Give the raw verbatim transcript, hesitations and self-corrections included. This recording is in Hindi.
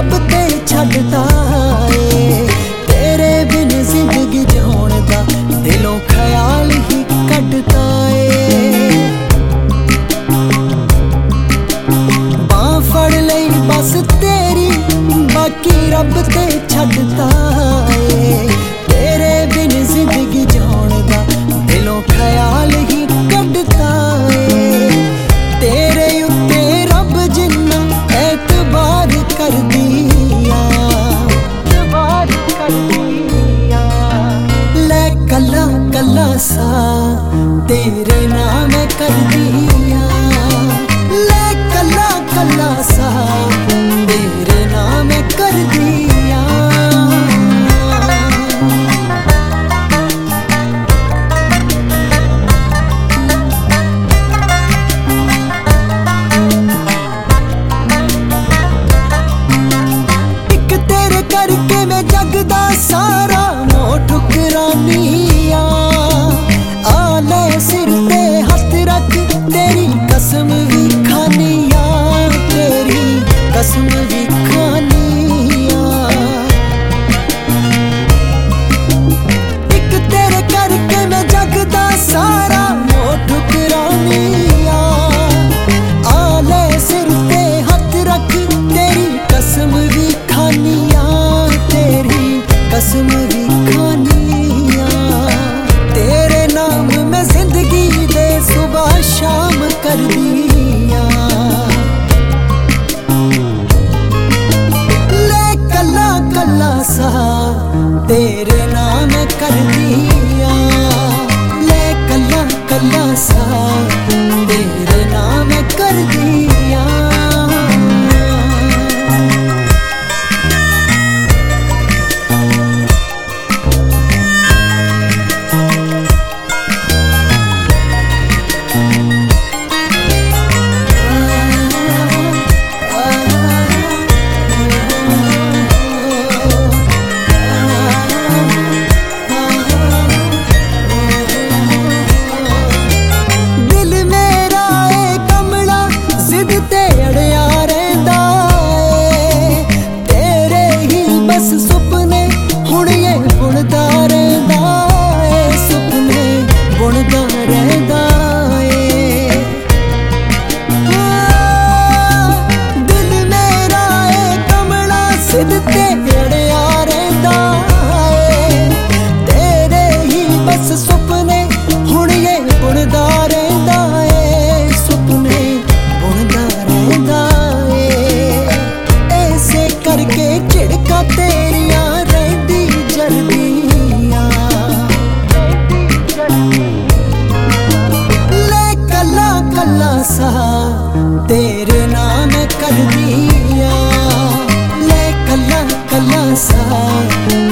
रब ते छड्डता ए। तेरे बिन जिंदगी जिउण दा दिलों ख्याल ही कड्डता ए। बां फड़ लई बस तेरी बाकी रब ते छड्डता ए। तेरे बिन जिंदगी जिउण दा दिलों ख्याल ही कड्डता ए। तेरे उत्ते रब जिन्ना एतबार कर दिया, एतबार कर दिया। ले कला कला सा तेरे नाम कर दिया, ले कला कला सा तेरे नाम कर दिया। करके मैं जगदा सारा मोह ठुकरानिया। आले सिर ते हथ रख तेरी कसम भी खानिया, तेरी कसम भी खानिया। एक तेरे करके मैं जगदा सारा मोह ठुकरानिया। आले सिर ते हथ रख तेरी कसम भी खानिया, कसम भी खानिया। तेरे नाम में जिंदगी दे सुबह शाम कर दिया। ले कला कला सा तेरे नाम कर दिया, ले कला कला सा तेरे नाम कर दिया। सुपने हुण ये बुनदा रहिंदा ए, सुपने बुनदा रहिंदा ए। दिल मेरा ए कमला सिद्ध ते अड़िया रहिंदा ए। तेरे ही बस सुपने हुण ये बुनदा रहिंदा ए, सुपने बुनदा रहिंदा ए। ऐसे करके झिड़का तेरिया रहंदी जरदियां, ले कला कला सा तेरे नाम कर दिया, ले कला कला सा